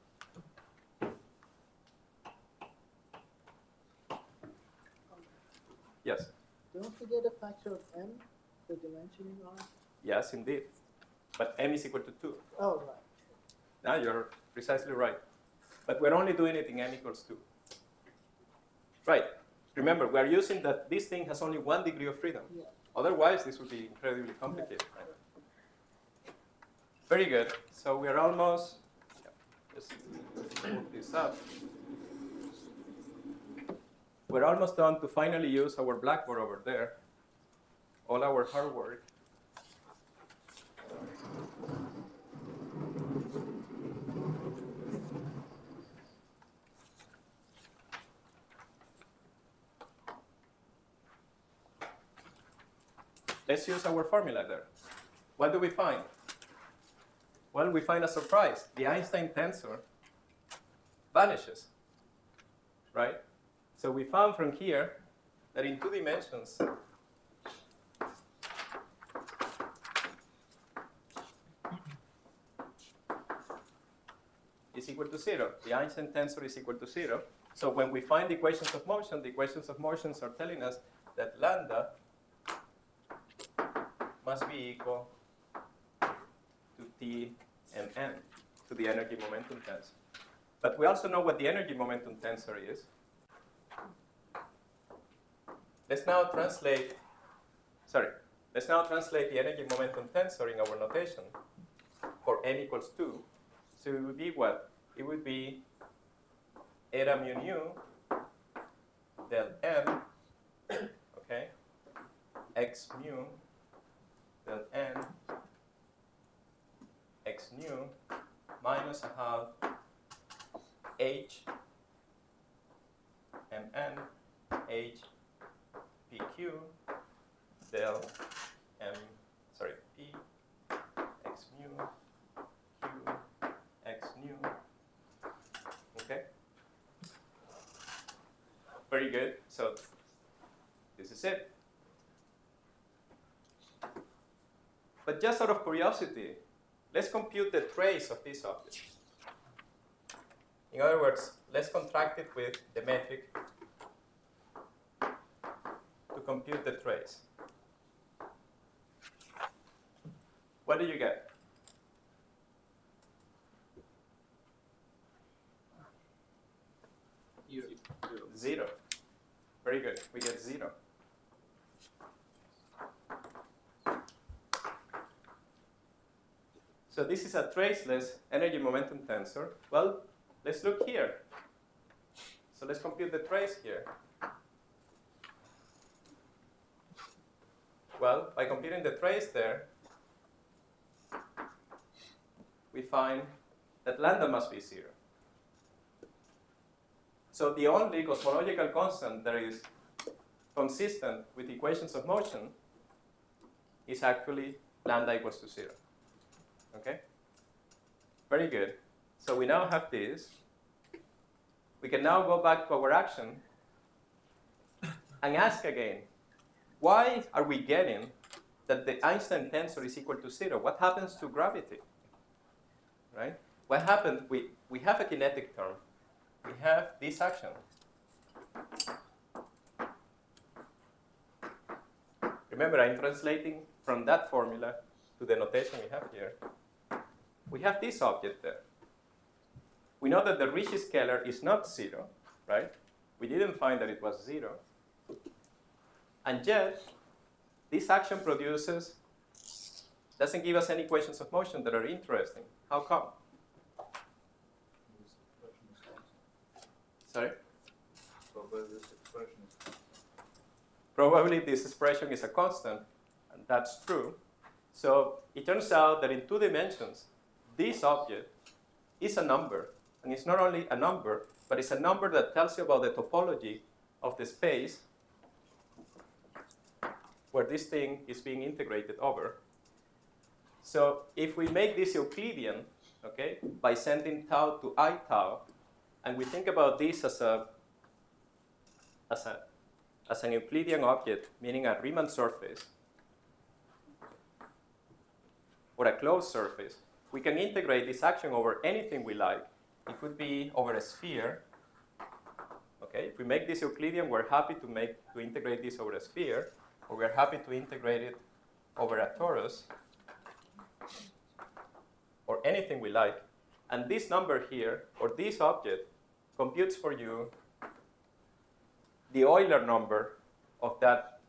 Yes? Don't we get a factor of m for dimensioning R? Yes, indeed. But m is equal to 2. Oh, right. Now you're precisely right. But we're only doing it in m equals 2. Right. Remember, we are using that this thing has only 1 degree of freedom. Yeah. Otherwise, this would be incredibly complicated. Right? Very good. So we're almost, just move this up. We're almost done to finally use our Blackboard over there. All our hard work. Let's use our formula there. What do we find? Well, we find a surprise. The Einstein tensor vanishes, right? So we found from here that in 2 dimensions, is equal to 0. The Einstein tensor is equal to 0. So when we find the equations of motion are telling us that lambda must be equal to T and n, to the energy momentum tensor. But we also know what the energy momentum tensor is. Let's now translate the energy momentum tensor in our notation for n equals 2. So it would be what? It would be eta mu nu del m, okay, x mu del n x nu minus a half h mn h pq del p x mu q x nu. Okay? Very good. So this is it. But just out of curiosity, let's compute the trace of this object. In other words, let's contract it with the metric to compute the trace. What do you get? 0. Very good. We get 0. So this is a traceless energy momentum tensor. Well, let's look here. So let's compute the trace here. Well, by computing the trace there, we find that lambda must be 0. So the only cosmological constant that is consistent with equations of motion is actually lambda equals to 0. Okay? Very good. So we now have this. We can now go back to our action and ask again, why are we getting that the Einstein tensor is equal to 0? What happens to gravity? Right? What happened? We have a kinetic term. We have this action. Remember, I'm translating from that formula to the notation we have here. We have this object there. We know that the Ricci scalar is not 0, right? We didn't find that it was 0. And yet, this action doesn't give us any equations of motion that are interesting. How come? Sorry? Probably this expression is a constant, and that's true. So it turns out that in 2 dimensions, this object is a number. And it's not only a number, but it's a number that tells you about the topology of the space where this thing is being integrated over. So if we make this Euclidean, okay, by sending tau to I tau, and we think about this as an Euclidean object, meaning a Riemann surface, or a closed surface, we can integrate this action over anything we like. It could be over a sphere. Okay, if we make this Euclidean, we're happy to integrate this over a sphere, or we're happy to integrate it over a torus, or anything we like. And this number here, or this object, computes for you the Euler number of that,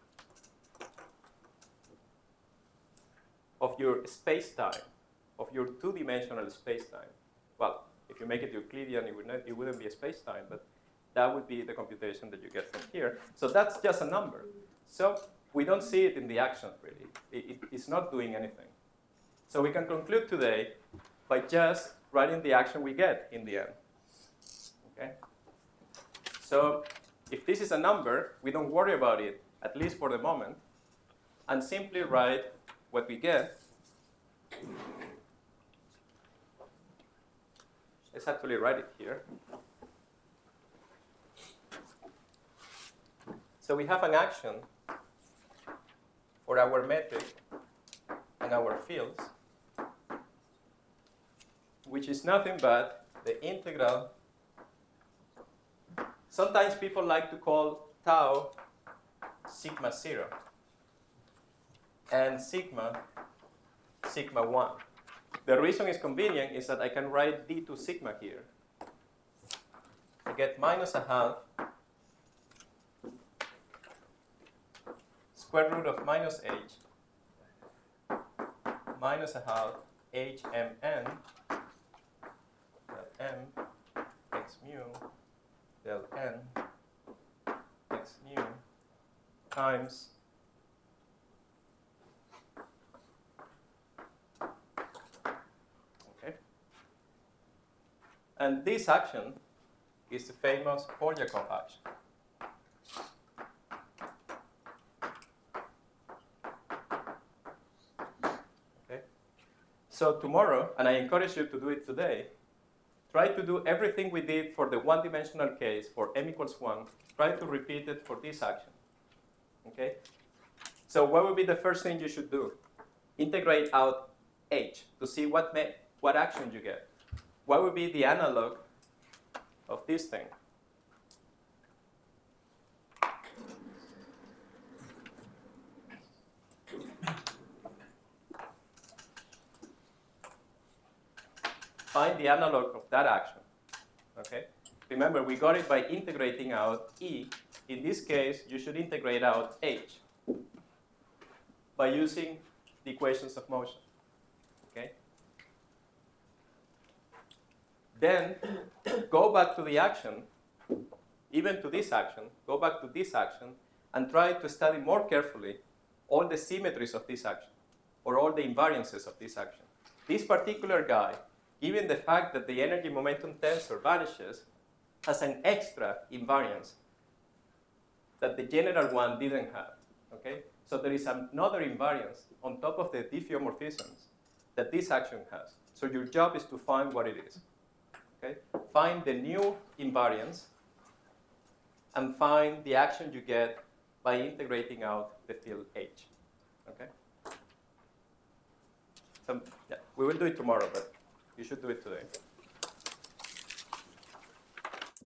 of your space-time, of your 2-dimensional space-time. Well, if you make it Euclidean, it wouldn't be a space-time, but that would be the computation that you get from here. So that's just a number. So we don't see it in the action, really. It's not doing anything. So we can conclude today by just writing the action we get in the end. Okay? So if this is a number, we don't worry about it, at least for the moment, and simply write what we get. Let's actually write it here. So we have an action for our metric and our fields, which is nothing but the integral. Sometimes people like to call tau sigma 0 and sigma 1. The reason it's convenient is that I can write d2 sigma here. I get minus a half square root of minus h minus a half h m n del m x mu del n x mu times and this action is the famous Polyakov action. Okay? So tomorrow, and I encourage you to do it today, try to do everything we did for the one-dimensional case for m equals 1. Try to repeat it for this action. Okay? So what would be the first thing you should do? Integrate out h to see what action you get. What would be the analog of this thing? Find the analog of that action. Okay? Remember, we got it by integrating out E in this case, you should integrate out h by using the equations of motion. Okay? Then go back to the action, even to this action, go back to this action, and try to study more carefully all the symmetries of this action, or all the invariances of this action. This particular guy, given the fact that the energy momentum tensor vanishes, has an extra invariance that the general one didn't have. Okay? So there is another invariance on top of the diffeomorphisms that this action has. So your job is to find what it is. Okay? Find the new invariance and find the action you get by integrating out the field H. Okay? So yeah, we will do it tomorrow, but you should do it today.